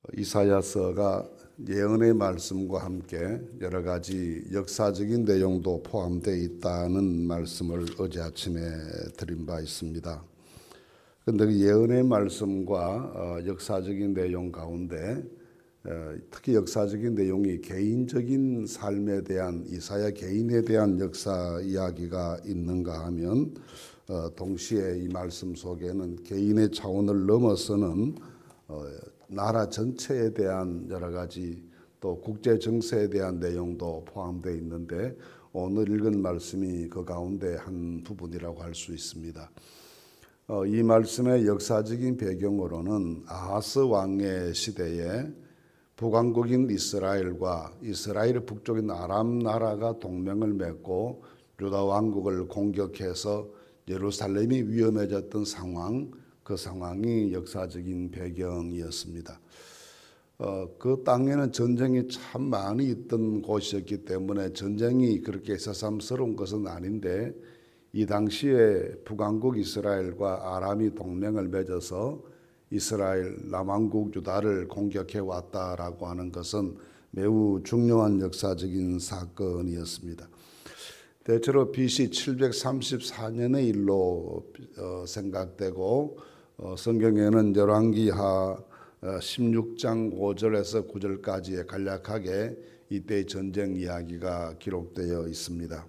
이사야서가 예언의 말씀과 함께 여러 가지 역사적인 내용도 포함되어 있다는 말씀을 어제 아침에 드린 바 있습니다. 그런데 그 예언의 말씀과 역사적인 내용 가운데 특히 역사적인 내용이 개인적인 삶에 대한 이사야 개인에 대한 역사 이야기가 있는가 하면 동시에 이 말씀 속에는 개인의 차원을 넘어서는 나라 전체에 대한 여러 가지 또 국제 정세에 대한 내용도 포함되어 있는데 오늘 읽은 말씀이 그 가운데 한 부분이라고 할 수 있습니다. 이 말씀의 역사적인 배경으로는 아하스 왕의 시대에 북왕국인 이스라엘과 이스라엘 북쪽인 아람 나라가 동맹을 맺고 유다 왕국을 공격해서 예루살렘이 위험해졌던 상황, 그 상황이 역사적인 배경이었습니다. 그 땅에는 전쟁이 참 많이 있던 곳이었기 때문에 전쟁이 그렇게 새삼스러운 것은 아닌데 이 당시에 북왕국 이스라엘과 아람이 동맹을 맺어서 이스라엘 남왕국 유다를 공격해 왔다라고 하는 것은 매우 중요한 역사적인 사건이었습니다. 대체로 BC 734년의 일로 생각되고 성경에는 열왕기하 16장 5절에서 9절까지의 간략하게 이때의 전쟁 이야기가 기록되어 있습니다.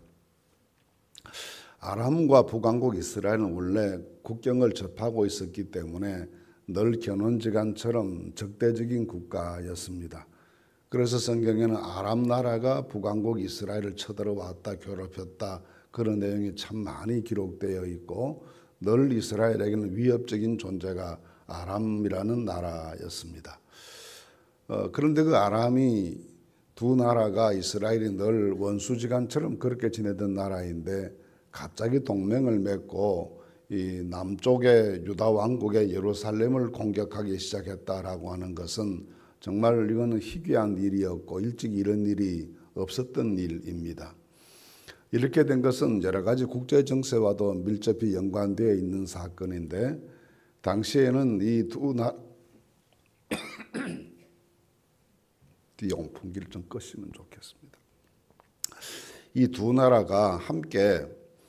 아람과 북왕국 이스라엘은 원래 국경을 접하고 있었기 때문에 늘 견원지간처럼 적대적인 국가였습니다. 그래서 성경에는 아람 나라가 북왕국 이스라엘을 쳐들어왔다, 괴롭혔다 그런 내용이 참 많이 기록되어 있고 늘 이스라엘에게는 위협적인 존재가 아람이라는 나라였습니다. 그런데 그 아람이 두 나라가 이스라엘이 늘 원수지간처럼 그렇게 지내던 나라인데 갑자기 동맹을 맺고 이 남쪽의 유다 왕국의 예루살렘을 공격하기 시작했다라고 하는 것은 정말 이거는 희귀한 일이었고 일찍 이런 일이 없었던 일입니다. 이렇게 된 것은 여러 가지 국제 정세와도 밀접히 연관되어 있는 사건인데 당시에는 이 두 나라 용풍기를 좀 끄시면 좋겠습니다. 이 두 나라가 함께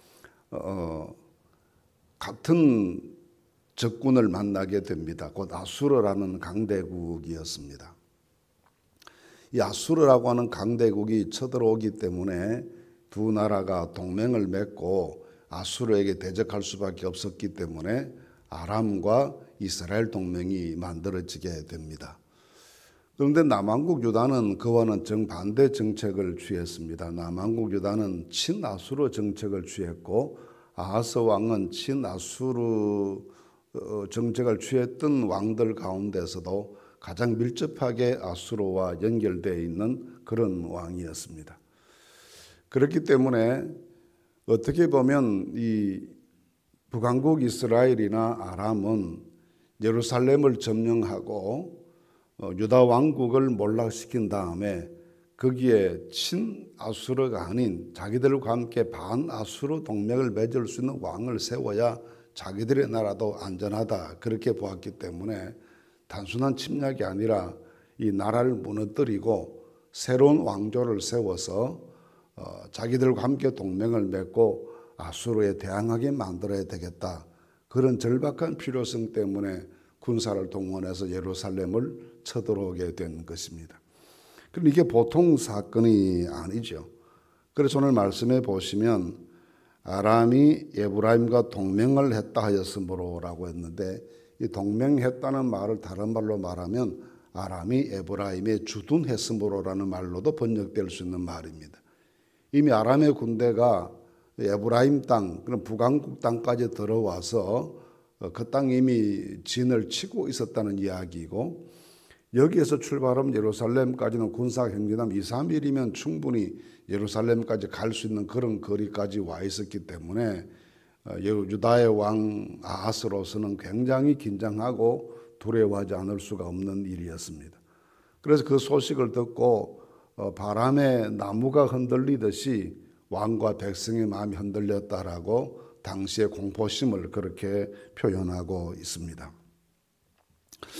같은 적군을 만나게 됩니다. 곧 아수르라는 강대국이었습니다. 이 아수르라고 하는 강대국이 쳐들어오기 때문에 두 나라가 동맹을 맺고 아수르에게 대적할 수밖에 없었기 때문에 아람과 이스라엘 동맹이 만들어지게 됩니다. 그런데 남왕국 유다는 그와는 정반대 정책을 취했습니다. 남왕국 유다는 친아수르 정책을 취했고 아하스 왕은 친아수르 정책을 취했던 왕들 가운데서도 가장 밀접하게 아수르와 연결되어 있는 그런 왕이었습니다. 그렇기 때문에 어떻게 보면 이 북왕국 이스라엘이나 아람은 예루살렘을 점령하고 유다 왕국을 몰락시킨 다음에 거기에 친아수르가 아닌 자기들과 함께 반아수르 동맹을 맺을 수 있는 왕을 세워야 자기들의 나라도 안전하다 그렇게 보았기 때문에 단순한 침략이 아니라 이 나라를 무너뜨리고 새로운 왕조를 세워서 자기들과 함께 동맹을 맺고 아수르에 대항하게 만들어야 되겠다. 그런 절박한 필요성 때문에 군사를 동원해서 예루살렘을 쳐들어오게 된 것입니다. 그럼 이게 보통 사건이 아니죠. 그래서 오늘 말씀해 보시면 아람이 에브라임과 동맹을 했다 하였으므로라고 했는데 이 동맹했다는 말을 다른 말로 말하면 아람이 에브라임에 주둔했으므로라는 말로도 번역될 수 있는 말입니다. 이미 아람의 군대가 에브라임 땅, 그런 북왕국 땅까지 들어와서 그 땅에 이미 진을 치고 있었다는 이야기이고 여기에서 출발하면 예루살렘까지는 군사 행진하면 2, 3일이면 충분히 예루살렘까지 갈 수 있는 그런 거리까지 와 있었기 때문에 유다의 왕 아하스로서는 굉장히 긴장하고 두려워하지 않을 수가 없는 일이었습니다. 그래서 그 소식을 듣고 바람에 나무가 흔들리듯이 왕과 백성의 마음이 흔들렸다라고 당시의 공포심을 그렇게 표현하고 있습니다.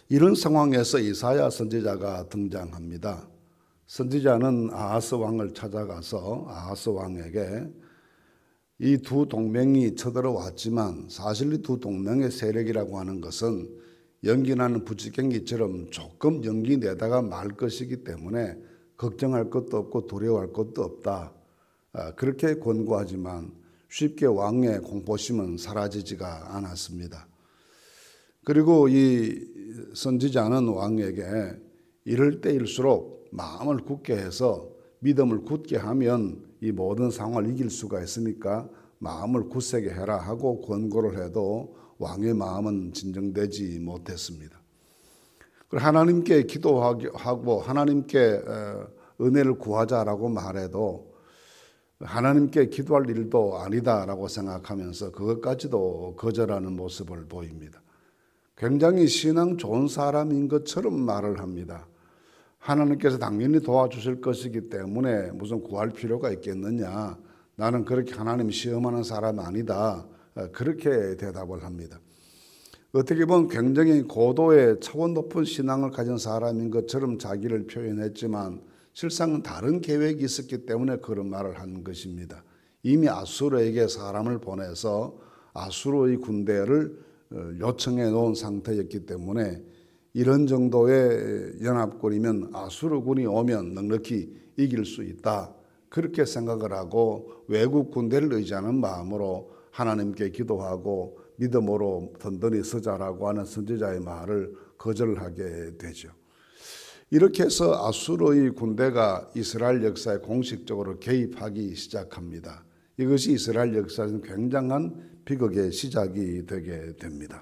이런 상황에서 이사야 선지자가 등장합니다. 선지자는 아하스 왕을 찾아가서 아하스 왕에게 이 두 동맹이 쳐들어왔지만 사실 이 두 동맹의 세력이라고 하는 것은 연기나는 부지깽기처럼 조금 연기 내다가 말 것이기 때문에 걱정할 것도 없고 두려워할 것도 없다. 그렇게 권고하지만 쉽게 왕의 공포심은 사라지지가 않았습니다. 그리고 이 선지자는 왕에게 이럴 때일수록 마음을 굳게 해서 믿음을 굳게 하면 이 모든 상황을 이길 수가 있으니까 마음을 굳세게 해라 하고 권고를 해도 왕의 마음은 진정되지 못했습니다. 그리고 하나님께 기도하고 하나님께 은혜를 구하자라고 말해도 하나님께 기도할 일도 아니다라고 생각하면서 그것까지도 거절하는 모습을 보입니다. 굉장히 신앙 좋은 사람인 것처럼 말을 합니다. 하나님께서 당연히 도와주실 것이기 때문에 무슨 구할 필요가 있겠느냐. 나는 그렇게 하나님 시험하는 사람 아니다. 그렇게 대답을 합니다. 어떻게 보면 굉장히 고도의 차원 높은 신앙을 가진 사람인 것처럼 자기를 표현했지만 실상은 다른 계획이 있었기 때문에 그런 말을 한 것입니다. 이미 아수르에게 사람을 보내서 아수르의 군대를 요청해 놓은 상태였기 때문에 이런 정도의 연합군이면 아수르군이 오면 넉넉히 이길 수 있다. 그렇게 생각을 하고 외국 군대를 의지하는 마음으로 하나님께 기도하고 믿음으로 든든히 서자라고 하는 선지자의 말을 거절하게 되죠. 이렇게 해서 아수르의 군대가 이스라엘 역사에 공식적으로 개입하기 시작합니다. 이것이 이스라엘 역사에서는 굉장한 비극의 시작이 되게 됩니다.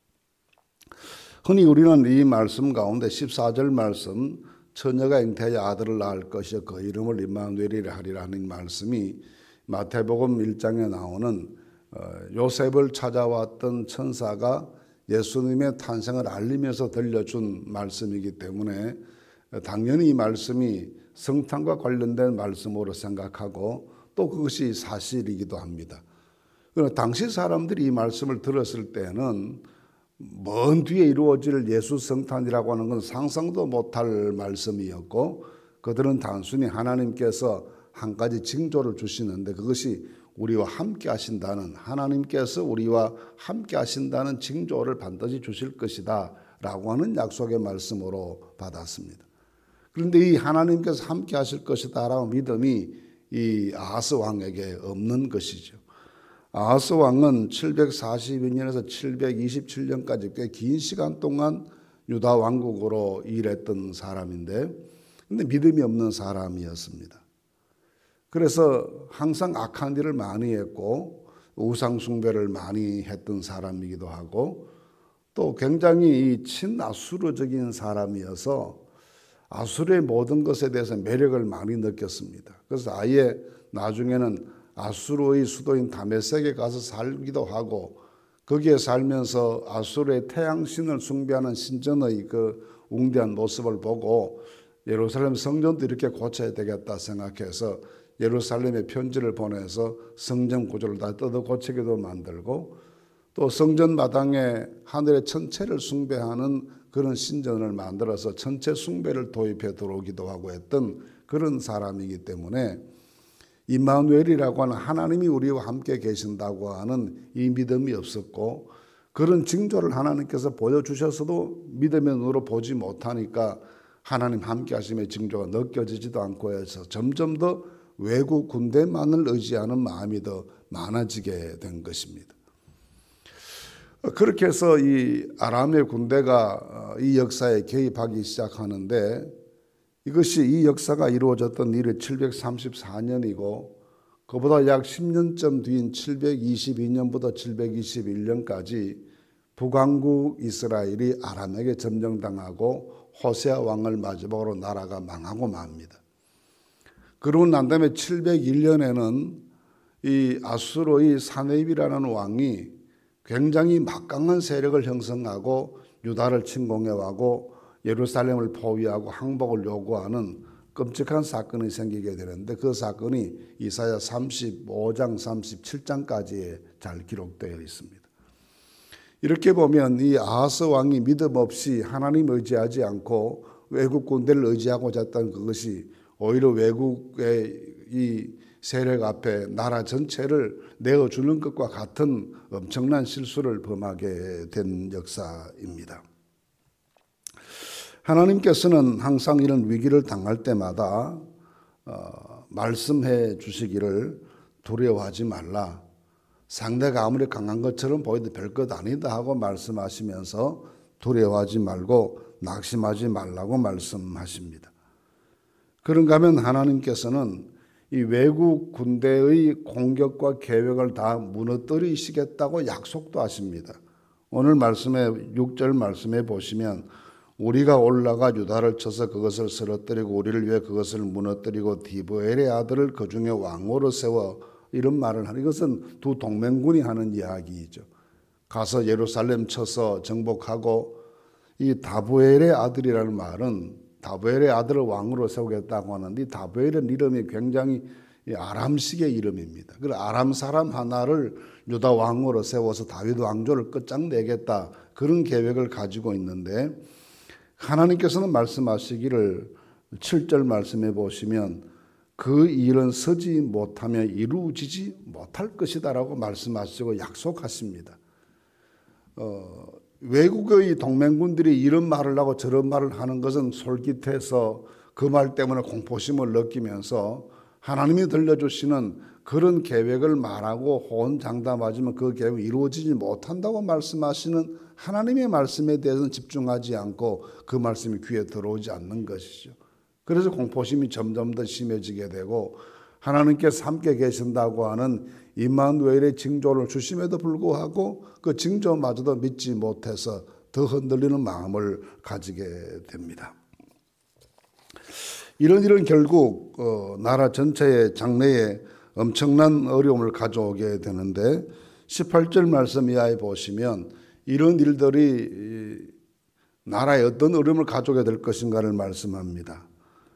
흔히 우리는 이 말씀 가운데 14절 말씀 처녀가 잉태하여 아들을 낳을 것이요 그 이름을 임마누엘이라 하리라 하는 말씀이 마태복음 1장에 나오는 요셉을 찾아왔던 천사가 예수님의 탄생을 알리면서 들려준 말씀이기 때문에 당연히 이 말씀이 성탄과 관련된 말씀으로 생각하고 또 그것이 사실이기도 합니다. 그러나 당시 사람들이 이 말씀을 들었을 때는 먼 뒤에 이루어질 예수 성탄이라고 하는 건 상상도 못할 말씀이었고 그들은 단순히 하나님께서 한 가지 징조를 주시는데 그것이 우리와 함께 하신다는 하나님께서 우리와 함께 하신다는 징조를 반드시 주실 것이다 라고 하는 약속의 말씀으로 받았습니다. 그런데 이 하나님께서 함께 하실 것이다 라는 믿음이 이 아하스 왕에게 없는 것이죠. 아하스 왕은 742년에서 727년까지 꽤 긴 시간 동안 유다 왕국으로 일했던 사람인데 근데 믿음이 없는 사람이었습니다. 그래서 항상 악한 일을 많이 했고 우상 숭배를 많이 했던 사람이기도 하고 또 굉장히 친아수르적인 사람이어서 아수르의 모든 것에 대해서 매력을 많이 느꼈습니다. 그래서 아예 나중에는 아수르의 수도인 다메섹에 가서 살기도 하고 거기에 살면서 아수르의 태양신을 숭배하는 신전의 그 웅대한 모습을 보고 예루살렘 성전도 이렇게 고쳐야 되겠다 생각해서 예루살렘에 편지를 보내서 성전 구조를 다 뜯어 고치기도 만들고 또 성전 마당에 하늘의 천체를 숭배하는 그런 신전을 만들어서 천체 숭배를 도입해 들어오기도 하고 했던 그런 사람이기 때문에 임마누엘이라고 하는 하나님이 우리와 함께 계신다고 하는 이 믿음이 없었고 그런 징조를 하나님께서 보여주셔서도 믿음의 눈으로 보지 못하니까 하나님 함께 하심의 징조가 느껴지지도 않고 해서 점점 더 외국 군대만을 의지하는 마음이 더 많아지게 된 것입니다. 그렇게 해서 이 아람의 군대가 이 역사에 개입하기 시작하는데 이것이 이 역사가 이루어졌던 일이 734년이고 그보다 약 10년쯤 뒤인 722년부터 721년까지 북왕국 이스라엘이 아람에게 점령당하고 호세아 왕을 마지막으로 나라가 망하고 맙니다. 그러고 난 다음에 701년에는 이 아수르의 사네입이라는 왕이 굉장히 막강한 세력을 형성하고 유다를 침공해가고 예루살렘을 포위하고 항복을 요구하는 끔찍한 사건이 생기게 되는데 그 사건이 이사야 35장 37장까지에 잘 기록되어 있습니다. 이렇게 보면 이 아하스 왕이 믿음 없이 하나님 의지하지 않고 외국 군대를 의지하고자 했던 그것이 오히려 외국의 이 세력 앞에 나라 전체를 내어주는 것과 같은 엄청난 실수를 범하게 된 역사입니다. 하나님께서는 항상 이런 위기를 당할 때마다 말씀해 주시기를 두려워하지 말라. 상대가 아무리 강한 것처럼 보여도 별것 아니다 하고 말씀하시면서 두려워하지 말고 낙심하지 말라고 말씀하십니다. 그런가 하면 하나님께서는 이 외국 군대의 공격과 계획을 다 무너뜨리시겠다고 약속도 하십니다. 오늘 말씀에 6절 말씀해 보시면 우리가 올라가 유다를 쳐서 그것을 쓰러뜨리고 우리를 위해 그것을 무너뜨리고 디브엘의 아들을 그 중에 왕으로 세워 이런 말을 하는 이것은 두 동맹군이 하는 이야기이죠. 가서 예루살렘 쳐서 정복하고 이 다브엘의 아들이라는 말은 다브엘의 아들을 왕으로 세우겠다고 하는데 이 다브엘은 이름이 굉장히 아람식의 이름입니다. 그래서 아람 사람 하나를 유다 왕으로 세워서 다윗 왕조를 끝장내겠다 그런 계획을 가지고 있는데 하나님께서는 말씀하시기를 7절 말씀해 보시면 그 일은 서지 못하며 이루어지지 못할 것이다라고 말씀하시고 약속하십니다. 외국의 동맹군들이 이런 말을 하고 저런 말을 하는 것은 솔깃해서 그 말 때문에 공포심을 느끼면서 하나님이 들려주시는 그런 계획을 말하고 호언장담하지만 그 계획이 이루어지지 못한다고 말씀하시는 하나님의 말씀에 대해서는 집중하지 않고 그 말씀이 귀에 들어오지 않는 것이죠. 그래서 공포심이 점점 더 심해지게 되고 하나님께서 함께 계신다고 하는 임마누엘의 징조를 주심에도 불구하고 그 징조마저도 믿지 못해서 더 흔들리는 마음을 가지게 됩니다. 이런 일은 결국 나라 전체의 장래에 엄청난 어려움을 가져오게 되는데 18절 말씀 이하에 보시면 이런 일들이 나라에 어떤 어려움을 가져오게 될 것인가를 말씀합니다.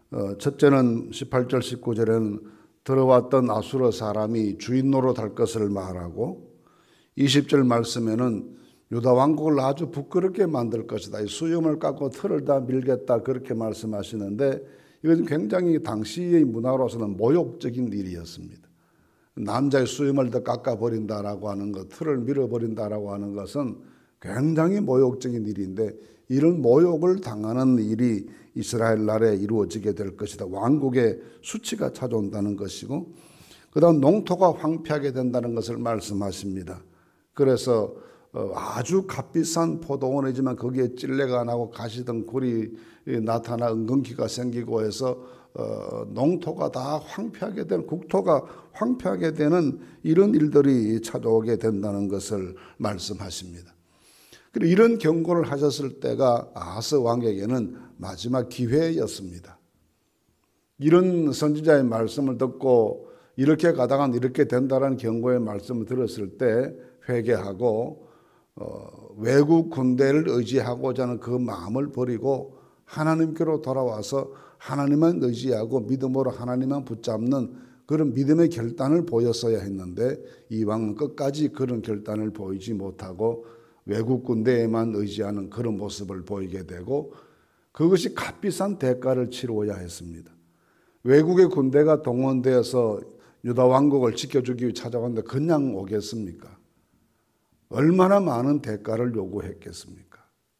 첫째는 18절 19절에는 들어왔던 아수르 사람이 주인 노릇할 것을 말하고 20절 말씀에는 유다 왕국을 아주 부끄럽게 만들 것이다. 수염을 깎고 털을 다 밀겠다 그렇게 말씀하시는데 이것은 굉장히 당시의 문화로서는 모욕적인 일이었습니다. 남자의 수염을 더 깎아버린다라고 하는 것, 털을 밀어버린다라고 하는 것은 굉장히 모욕적인 일인데 이런 모욕을 당하는 일이 이스라엘 나라에 이루어지게 될 것이다. 왕국의 수치가 찾아온다는 것이고 그 다음 농토가 황폐하게 된다는 것을 말씀하십니다. 그래서 아주 값비싼 포도원이지만 거기에 찔레가 나고 가시덩굴이 나타나 은근기가 생기고 해서 농토가 다 황폐하게 되는 국토가 황폐하게 되는 이런 일들이 찾아오게 된다는 것을 말씀하십니다. 그리고 이런 경고를 하셨을 때가 아하스 왕에게는 마지막 기회였습니다. 이런 선지자의 말씀을 듣고 이렇게 가다간 이렇게 된다라는 경고의 말씀을 들었을 때 회개하고 외국 군대를 의지하고자 하는 그 마음을 버리고 하나님께로 돌아와서 하나님만 의지하고 믿음으로 하나님만 붙잡는 그런 믿음의 결단을 보였어야 했는데 이 왕은 끝까지 그런 결단을 보이지 못하고 외국 군대에만 의지하는 그런 모습을 보이게 되고 그것이 값비싼 대가를 치루어야 했습니다. 외국의 군대가 동원되어서 유다 왕국을 지켜주기 위해 찾아왔는데 그냥 오겠습니까? 얼마나 많은 대가를 요구했겠습니까?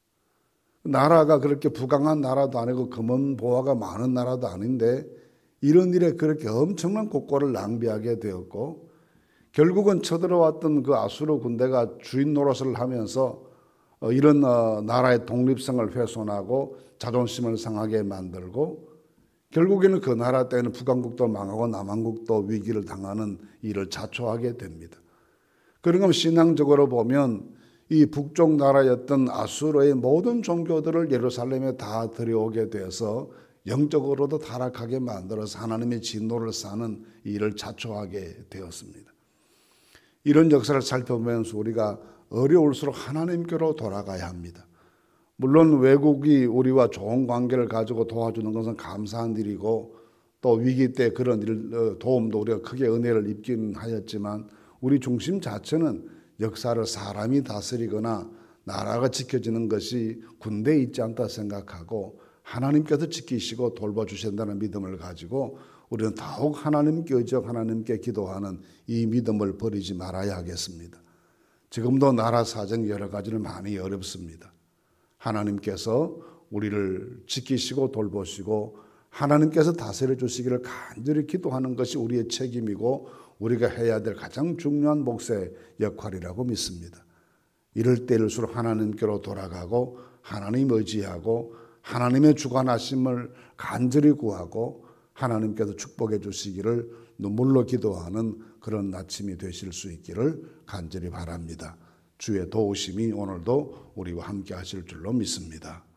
나라가 그렇게 부강한 나라도 아니고 금은 보화가 많은 나라도 아닌데 이런 일에 그렇게 엄청난 국고를 낭비하게 되었고 결국은 쳐들어왔던 그 아수르 군대가 주인 노릇을 하면서 이런 나라의 독립성을 훼손하고 자존심을 상하게 만들고 결국에는 그 나라 때는 북왕국도 망하고 남왕국도 위기를 당하는 일을 자초하게 됩니다. 그런가 신앙적으로 보면 이 북쪽 나라였던 아수르의 모든 종교들을 예루살렘에 다 들여오게 되어서 영적으로도 타락하게 만들어서 하나님의 진노를 쌓는 일을 자초하게 되었습니다. 이런 역사를 살펴보면서 우리가 어려울수록 하나님께로 돌아가야 합니다. 물론 외국이 우리와 좋은 관계를 가지고 도와주는 것은 감사한 일이고 또 위기 때 그런 도움도 우리가 크게 은혜를 입긴 하였지만 우리 중심 자체는 역사를 사람이 다스리거나 나라가 지켜지는 것이 군대에 있지 않다 생각하고 하나님께서 지키시고 돌봐주신다는 믿음을 가지고 우리는 더욱 하나님께 의지하고 하나님께 기도하는 이 믿음을 버리지 말아야 하겠습니다. 지금도 나라 사정 여러 가지는 많이 어렵습니다. 하나님께서 우리를 지키시고 돌보시고 하나님께서 다스려 주시기를 간절히 기도하는 것이 우리의 책임이고 우리가 해야 될 가장 중요한 목사의 역할이라고 믿습니다. 이럴 때일수록 하나님께로 돌아가고 하나님 의지하고 하나님의 주관하심을 간절히 구하고 하나님께서 축복해 주시기를 눈물로 기도하는 그런 아침이 되실 수 있기를 간절히 바랍니다. 주의 도우심이 오늘도 우리와 함께 하실 줄로 믿습니다.